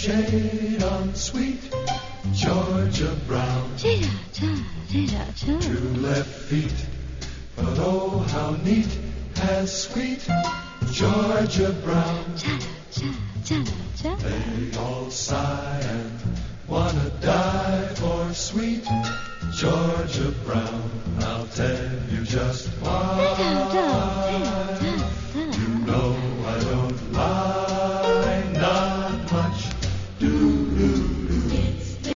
shade on sweet Georgia Brown. Two left feet, but oh how neat has sweet Georgia Brown.